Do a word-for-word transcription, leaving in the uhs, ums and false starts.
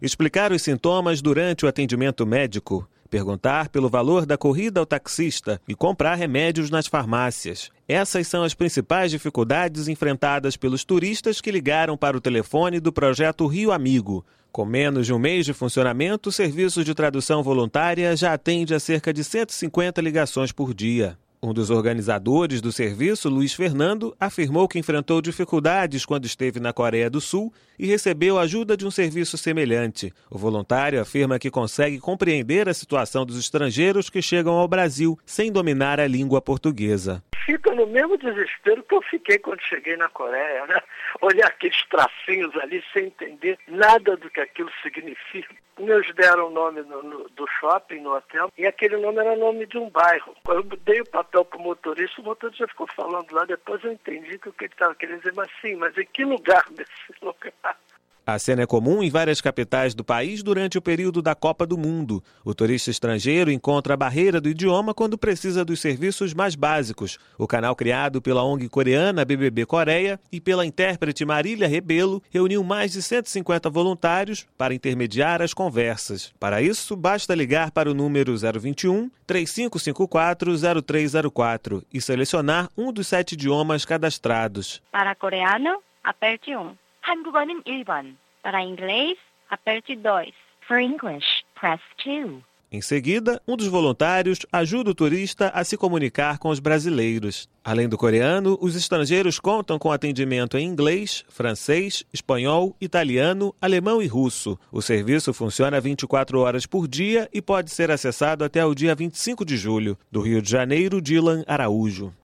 explicar os sintomas durante o atendimento médico, perguntar pelo valor da corrida ao taxista e comprar remédios nas farmácias. Essas são as principais dificuldades enfrentadas pelos turistas que ligaram para o telefone do projeto Rio Amigo. Com menos de um mês de funcionamento, o serviço de tradução voluntária já atende a cerca de cento e cinquenta ligações por dia. Um dos organizadores do serviço, Luiz Fernando, afirmou que enfrentou dificuldades quando esteve na Coreia do Sul e recebeu ajuda de um serviço semelhante. O voluntário afirma que consegue compreender a situação dos estrangeiros que chegam ao Brasil sem dominar a língua portuguesa. Fica no mesmo desespero que eu fiquei quando cheguei na Coreia, né? Olhar aqueles tracinhos ali sem entender nada do que aquilo significa. Nos deram o nome no, no, do shopping, no hotel, e aquele nome era nome de um bairro. Eu dei o papel para o motorista, o motorista ficou falando lá, depois eu entendi que o que ele estava querendo dizer, mas sim, mas em que lugar desse lugar? A cena é comum em várias capitais do país durante o período da Copa do Mundo. O turista estrangeiro encontra a barreira do idioma quando precisa dos serviços mais básicos. O canal criado pela O N G coreana B B B Coreia e pela intérprete Marília Rebelo reuniu mais de cento e cinquenta voluntários para intermediar as conversas. Para isso, basta ligar para o número zero vinte e um, três cinco cinco quatro, zero três zero quatro e selecionar um dos sete idiomas cadastrados. Para coreano, aperte um. 한국어는 일 번. Para inglês, aperte dois. For English, press two. Em seguida, um dos voluntários ajuda o turista a se comunicar com os brasileiros. Além do coreano, os estrangeiros contam com atendimento em inglês, francês, espanhol, italiano, alemão e russo. O serviço funciona vinte e quatro horas por dia e pode ser acessado até o dia vinte e cinco de julho. Do Rio de Janeiro, Dylan Araújo.